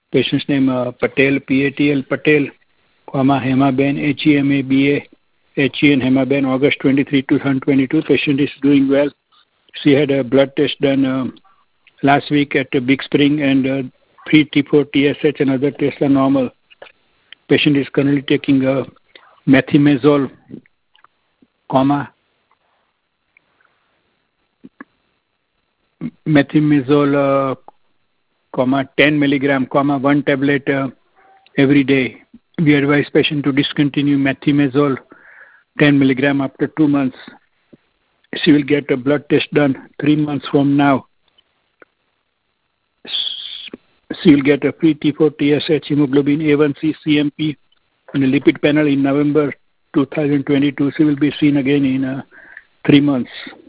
Patient's name Patel, Patel, Patel, Hemaben, HEMABA, HEN Hemaben, August 23, 2022. Patient is doing well. She had a blood test done last week at Big Spring, and free T4, TSH, and other tests are normal. Patient is currently taking methimazole, methimazole, 10 milligram, 1 tablet every day. We advise patient to discontinue methimazole 10 milligram after 2 months. She will get a blood test done 3 months from now. She will get a free T4, TSH, hemoglobin A1C, CMP, and a lipid panel in November 2022. She will be seen again in 3 months.